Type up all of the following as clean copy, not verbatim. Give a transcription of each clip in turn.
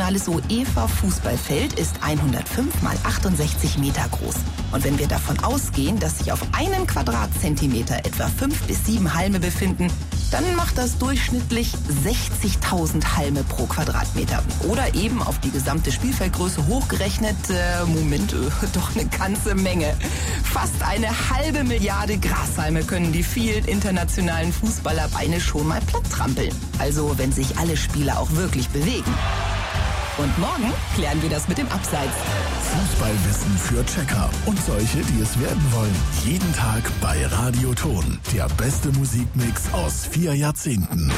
normales UEFA-Fußballfeld ist 105 mal 68 Meter groß. Und wenn wir davon ausgehen, dass sich auf einem Quadratzentimeter etwa 5 bis 7 Halme befinden, dann macht das durchschnittlich 60.000 Halme pro Quadratmeter. Oder eben auf die gesamte Spielfeldgröße hochgerechnet, doch eine ganze Menge. Fast eine halbe Milliarde Grashalme können die vielen internationalen Fußballerbeine schon mal platt trampeln. Also wenn sich alle Spieler auch wirklich bewegen. Und morgen klären wir das mit dem Abseits. Fußballwissen für Checker und solche, die es werden wollen. Jeden Tag bei Radio Ton. Der beste Musikmix aus 4 Jahrzehnten.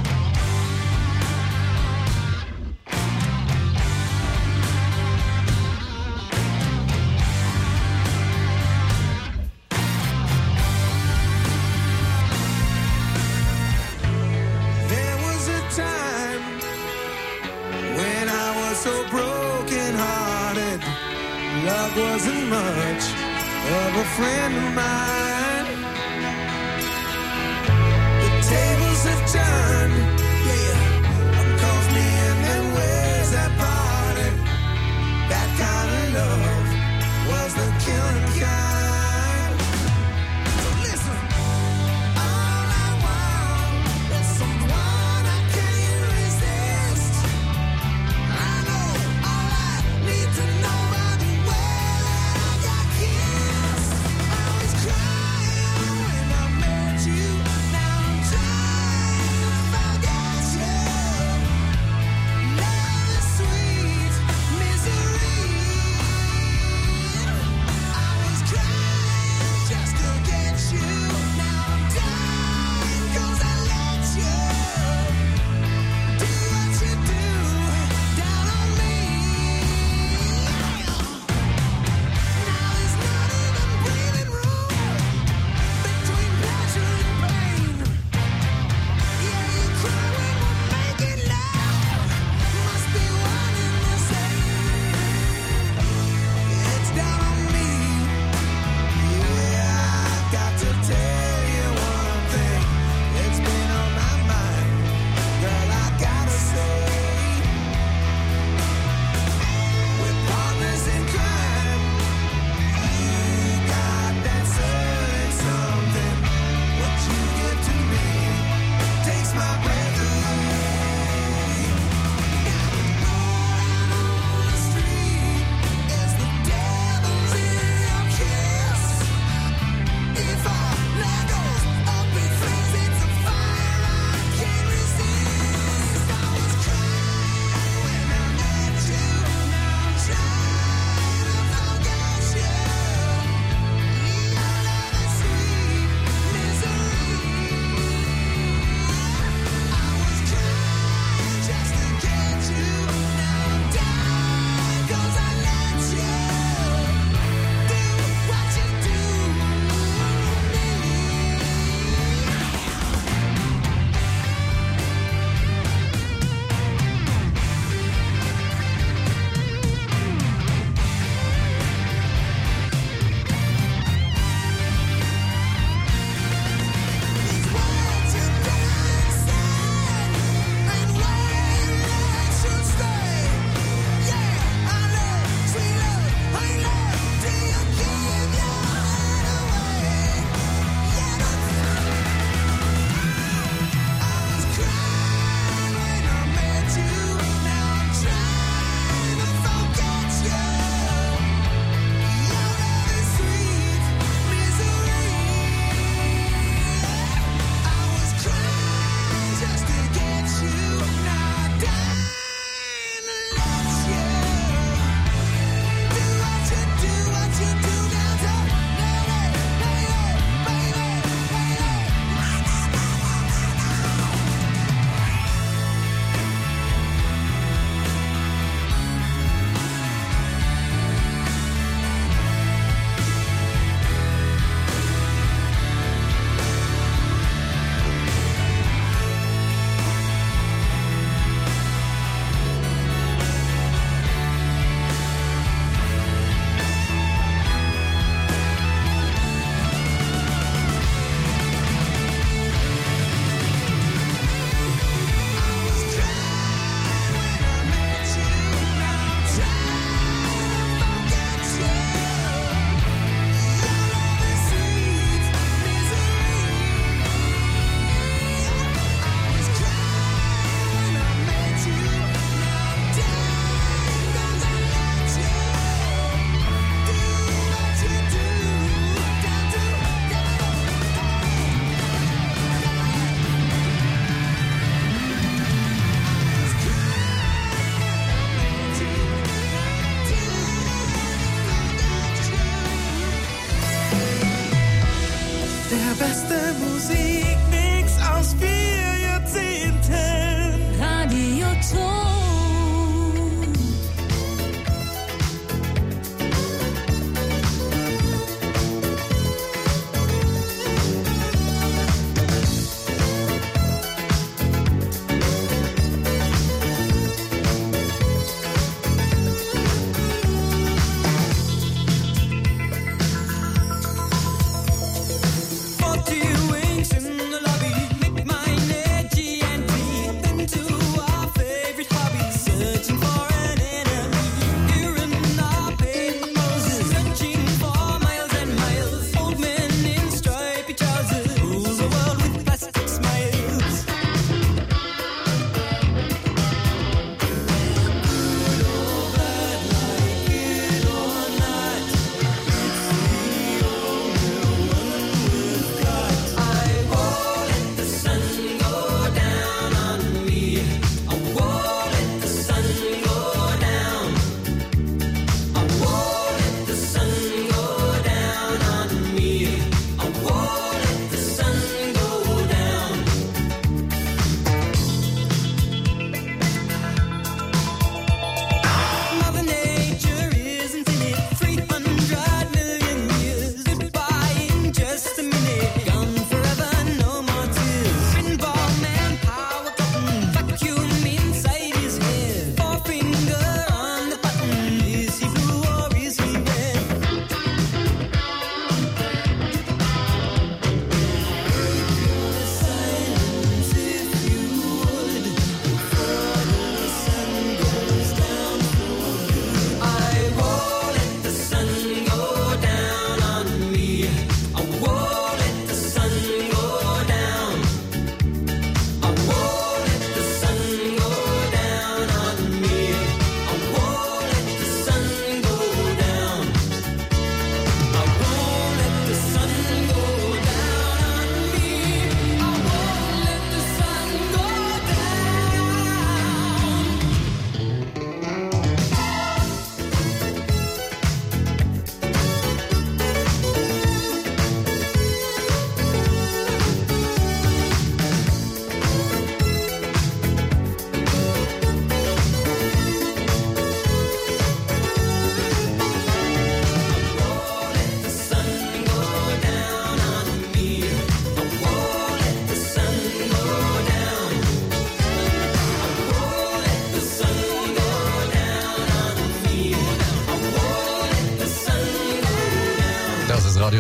Wasn't much of a friend of mine. The tables have turned, yeah. Calls me in and where's that party? That kind of love was the killing kind. So listen, all I want is someone I can't resist. I know all I need to know. Crying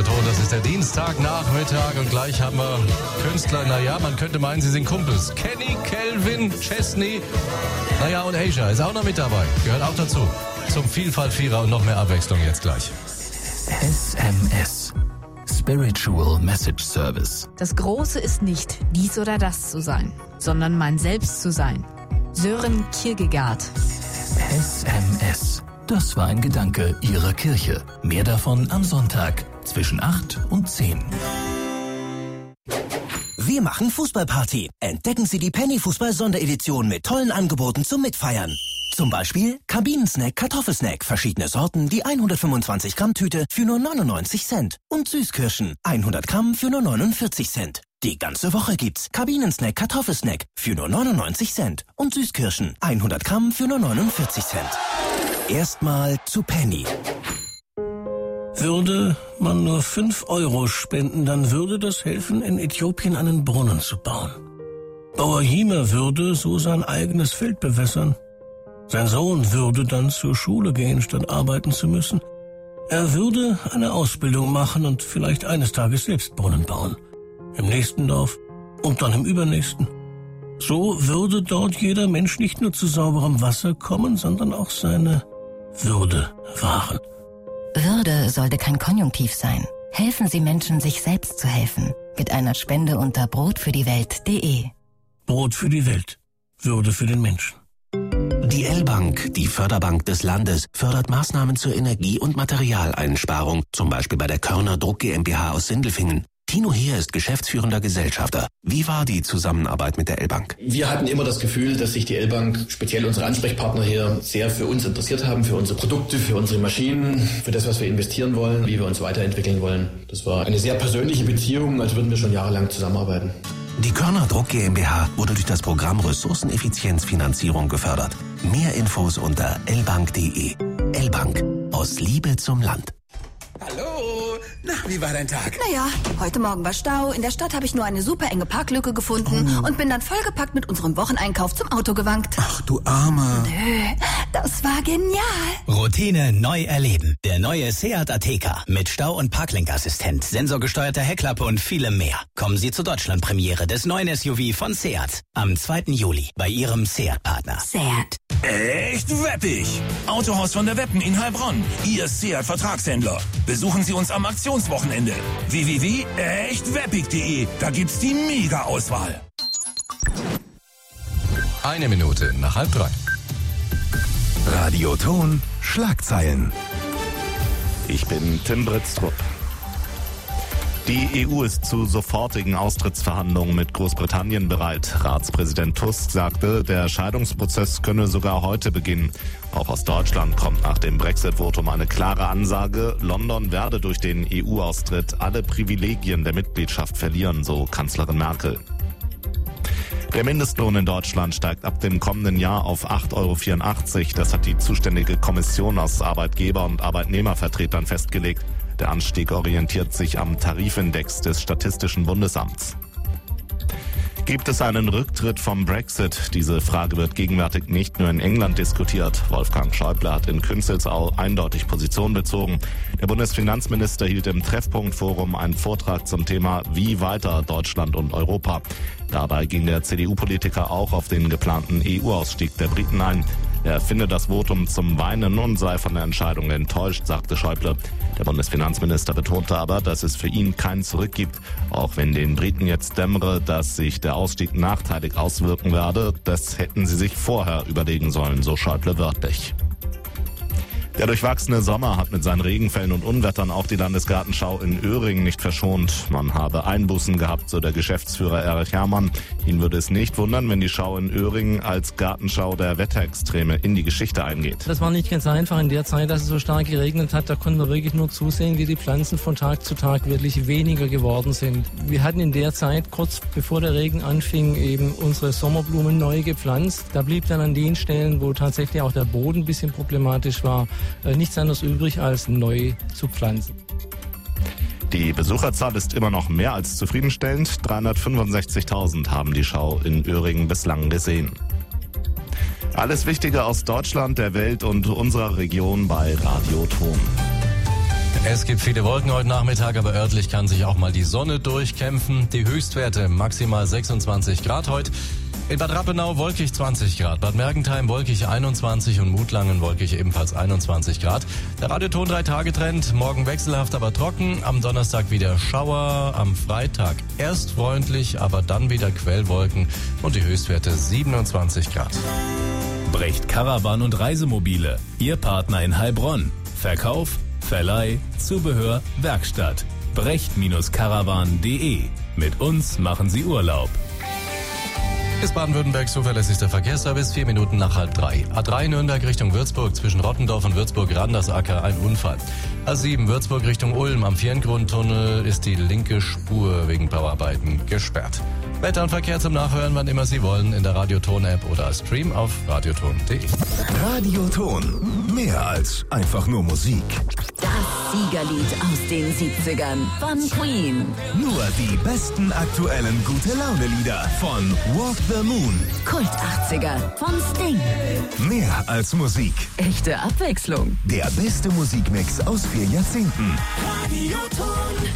Ton. Das ist der Dienstagnachmittag und gleich haben wir Künstler, naja, man könnte meinen, sie sind Kumpels. Kenny, Calvin, Chesney, naja, und Asia ist auch noch mit dabei. Gehört auch dazu. Zum Vielfalt-Vierer und noch mehr Abwechslung jetzt gleich. SMS. Spiritual Message Service. Das Große ist nicht, dies oder das zu sein, sondern mein Selbst zu sein. Sören Kierkegaard. SMS. Das war ein Gedanke Ihrer Kirche. Mehr davon am Sonntag zwischen 8 und 10. Wir machen Fußballparty. Entdecken Sie die Penny-Fußball-Sonderedition mit tollen Angeboten zum Mitfeiern. Zum Beispiel Kabinensnack, Kartoffelsnack, verschiedene Sorten, die 125 Gramm Tüte für nur 99 Cent. Und Süßkirschen, 100 Gramm für nur 49 Cent. Die ganze Woche gibt's Kabinensnack, Kartoffelsnack für nur 99 Cent. Und Süßkirschen, 100 Gramm für nur 49 Cent. Erstmal zu Penny. Würde man nur 5 Euro spenden, dann würde das helfen, in Äthiopien einen Brunnen zu bauen. Bauer Hiemer würde so sein eigenes Feld bewässern. Sein Sohn würde dann zur Schule gehen, statt arbeiten zu müssen. Er würde eine Ausbildung machen und vielleicht eines Tages selbst Brunnen bauen. Im nächsten Dorf und dann im übernächsten. So würde dort jeder Mensch nicht nur zu sauberem Wasser kommen, sondern auch seine Würde wahren. Würde sollte kein Konjunktiv sein. Helfen Sie Menschen, sich selbst zu helfen. Mit einer Spende unter brotfürdiewelt.de. Brot für die Welt. Würde für den Menschen. Die L-Bank, die Förderbank des Landes, fördert Maßnahmen zur Energie- und Materialeinsparung, zum Beispiel bei der Körner Druck GmbH aus Sindelfingen. Tino Heer ist geschäftsführender Gesellschafter. Wie war die Zusammenarbeit mit der L-Bank? Wir hatten immer das Gefühl, dass sich die L-Bank, speziell unsere Ansprechpartner hier, sehr für uns interessiert haben, für unsere Produkte, für unsere Maschinen, für das, was wir investieren wollen, wie wir uns weiterentwickeln wollen. Das war eine sehr persönliche Beziehung, als würden wir schon jahrelang zusammenarbeiten. Die Körner Druck GmbH wurde durch das Programm Ressourceneffizienzfinanzierung gefördert. Mehr Infos unter lbank.de. L-Bank. Aus Liebe zum Land. Hallo, na, wie war dein Tag? Naja, heute Morgen war Stau. In der Stadt habe ich nur eine super enge Parklücke gefunden und bin dann vollgepackt mit unserem Wocheneinkauf zum Auto gewankt. Ach, du Arme. Nö, das war genial. Routine neu erleben. Der neue Seat Ateca mit Stau- und Parklenkassistent, sensorgesteuerter Heckklappe und vielem mehr. Kommen Sie zur Deutschlandpremiere des neuen SUV von Seat am 2. Juli bei Ihrem Seat-Partner. Seat. Echt weppig! Autohaus von der Weppen in Heilbronn. Ihr Seat-Vertragshändler. Besuchen Sie uns am Aktionswochenende. www.echtweppig.de. Da gibt's die Mega-Auswahl. 1 Minute nach 2:30. Radioton Schlagzeilen. Ich bin Tim Britztrup. Die EU ist zu sofortigen Austrittsverhandlungen mit Großbritannien bereit. Ratspräsident Tusk sagte, der Scheidungsprozess könne sogar heute beginnen. Auch aus Deutschland kommt nach dem Brexit-Votum eine klare Ansage. London werde durch den EU-Austritt alle Privilegien der Mitgliedschaft verlieren, so Kanzlerin Merkel. Der Mindestlohn in Deutschland steigt ab dem kommenden Jahr auf 8,84 €. Das hat die zuständige Kommission aus Arbeitgeber- und Arbeitnehmervertretern festgelegt. Der Anstieg orientiert sich am Tarifindex des Statistischen Bundesamts. Gibt es einen Rücktritt vom Brexit? Diese Frage wird gegenwärtig nicht nur in England diskutiert. Wolfgang Schäuble hat in Künzelsau eindeutig Position bezogen. Der Bundesfinanzminister hielt im Treffpunktforum einen Vortrag zum Thema Wie weiter Deutschland und Europa. Dabei ging der CDU-Politiker auch auf den geplanten EU-Ausstieg der Briten ein. Er finde das Votum zum Weinen und sei von der Entscheidung enttäuscht, sagte Schäuble. Der Bundesfinanzminister betonte aber, dass es für ihn kein Zurück gibt. Auch wenn den Briten jetzt dämmere, dass sich der Ausstieg nachteilig auswirken werde, das hätten sie sich vorher überlegen sollen, so Schäuble wörtlich. Der durchwachsene Sommer hat mit seinen Regenfällen und Unwettern auch die Landesgartenschau in Öhringen nicht verschont. Man habe Einbußen gehabt, so der Geschäftsführer Erich Herrmann. Ihn würde es nicht wundern, wenn die Schau in Öhringen als Gartenschau der Wetterextreme in die Geschichte eingeht. Das war nicht ganz einfach in der Zeit, dass es so stark geregnet hat. Da konnten wir wirklich nur zusehen, wie die Pflanzen von Tag zu Tag wirklich weniger geworden sind. Wir hatten in der Zeit, kurz bevor der Regen anfing, eben unsere Sommerblumen neu gepflanzt. Da blieb dann an den Stellen, wo tatsächlich auch der Boden ein bisschen problematisch war, nichts anderes übrig, als neu zu pflanzen. Die Besucherzahl ist immer noch mehr als zufriedenstellend. 365.000 haben die Schau in Öhringen bislang gesehen. Alles Wichtige aus Deutschland, der Welt und unserer Region bei Radio Ton. Es gibt viele Wolken heute Nachmittag, aber örtlich kann sich auch mal die Sonne durchkämpfen. Die Höchstwerte maximal 26 Grad heute. In Bad Rappenau wolkig 20 Grad, Bad Mergentheim wolkig 21 und Mutlangen wolkig ebenfalls 21 Grad. Der Radioton 3-Tage-Trend, morgen wechselhaft, aber trocken. Am Donnerstag wieder Schauer, am Freitag erst freundlich, aber dann wieder Quellwolken und die Höchstwerte 27 Grad. Brecht Caravan und Reisemobile, Ihr Partner in Heilbronn. Verkauf, Verleih, Zubehör, Werkstatt. brecht-caravan.de. Mit uns machen Sie Urlaub. Ist Baden-Württembergs zuverlässigster Verkehrsservice, 4 Minuten nach 2:30. A3 Nürnberg Richtung Würzburg, zwischen Rottendorf und Würzburg-Randersacker ein Unfall. A7 Würzburg Richtung Ulm, am Vierengrundtunnel ist die linke Spur wegen Bauarbeiten gesperrt. Wetter und Verkehr zum Nachhören, wann immer Sie wollen, in der Radioton-App oder Stream auf radioton.de. Radioton. Mehr als einfach nur Musik. Das Siegerlied aus den 70ern von Queen. Nur die besten aktuellen Gute-Laune-Lieder von Walk the Moon. Kult 80er von Sting. Mehr als Musik. Echte Abwechslung. Der beste Musikmix aus 4 Jahrzehnten. Radioton.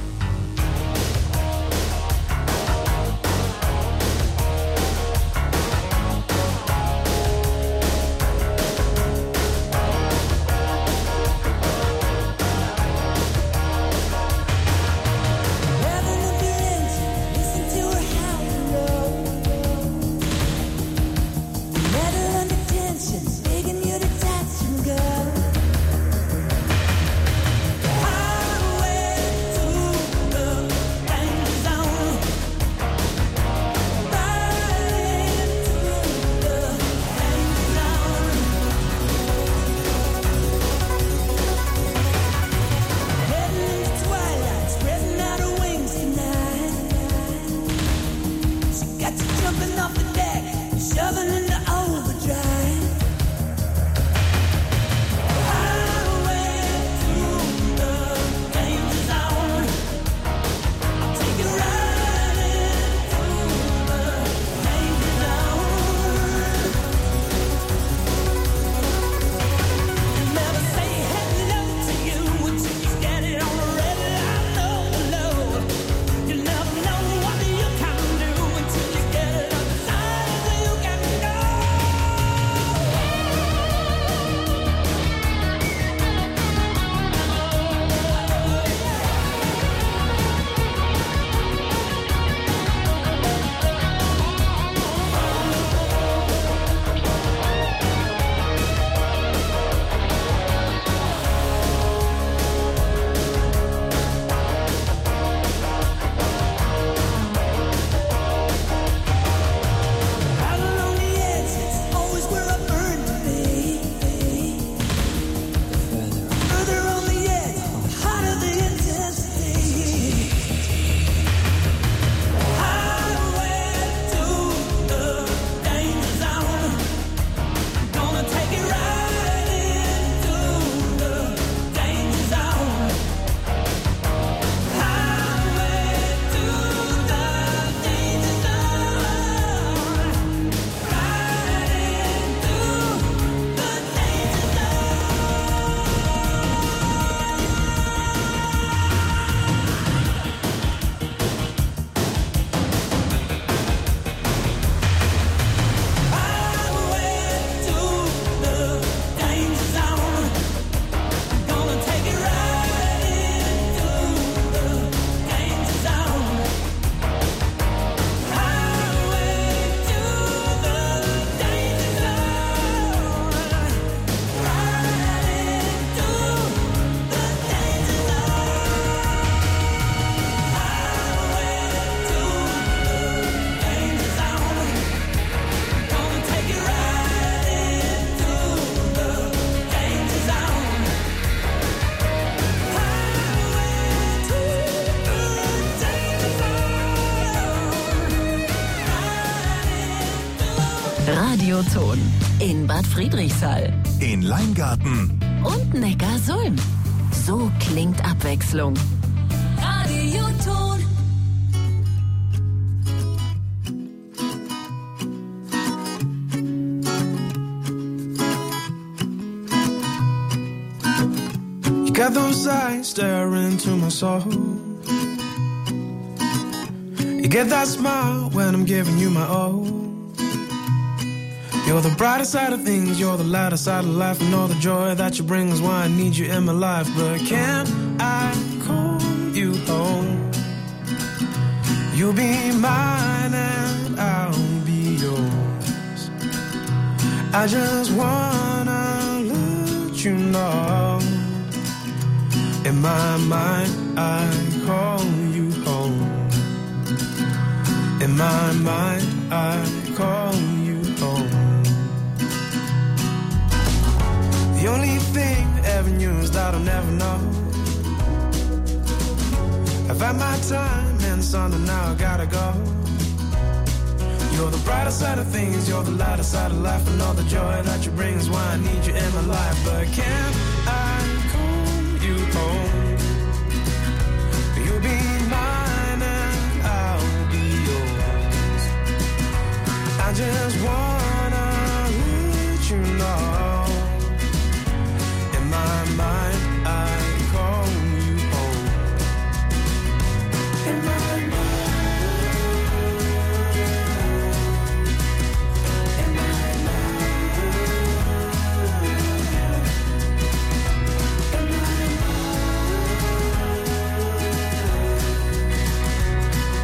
Radioton in Bad Friedrichshall, in Leingarten und Neckarsulm. So klingt Abwechslung. Radioton. got those eyes staring into my soul. You get that smile when I'm giving you my all. You're the brighter side of things, you're the lighter side of life, and all the joy that you bring is why I need you in my life. But can I call you home? You'll be mine and I'll be yours. I just wanna let you know, in my mind I call you home. In my mind I call you home. The only thing that ever knew is that I'll never know. I've had my time and son, now I gotta go. You're the brighter side of things, you're the lighter side of life, and all the joy that you bring is why I need you in my life. But can't